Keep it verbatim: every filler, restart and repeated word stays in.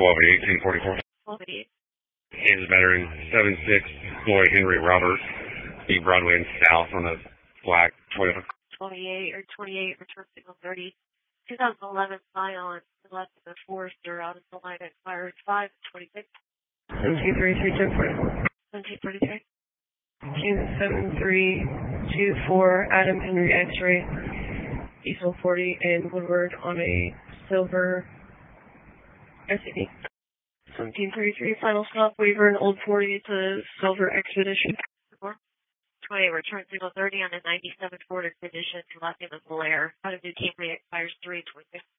twelve eight, eighteen forty-four. twelve eight. Kansas veteran, seven six, Floyd Henry Roberts, East Broadway and South on a black Toyota. twenty-eight or twenty-eight, return signal thirty. twenty eleven Scion, left of the Forester, out of the line expired five twenty-six. seventeen thirty-three, ten forty-four. seventeen thirty-three. seven three two four, Adam Henry X-ray, East one forty, and Woodward on a silver S U V. seventeen thirty-three, final stop, Weaver and Old forty to Silver Expedition. twenty, return signal thirty on a ninety-seven Ford Expedition to last name of Blair. Out of New Camry expires three twenty-six.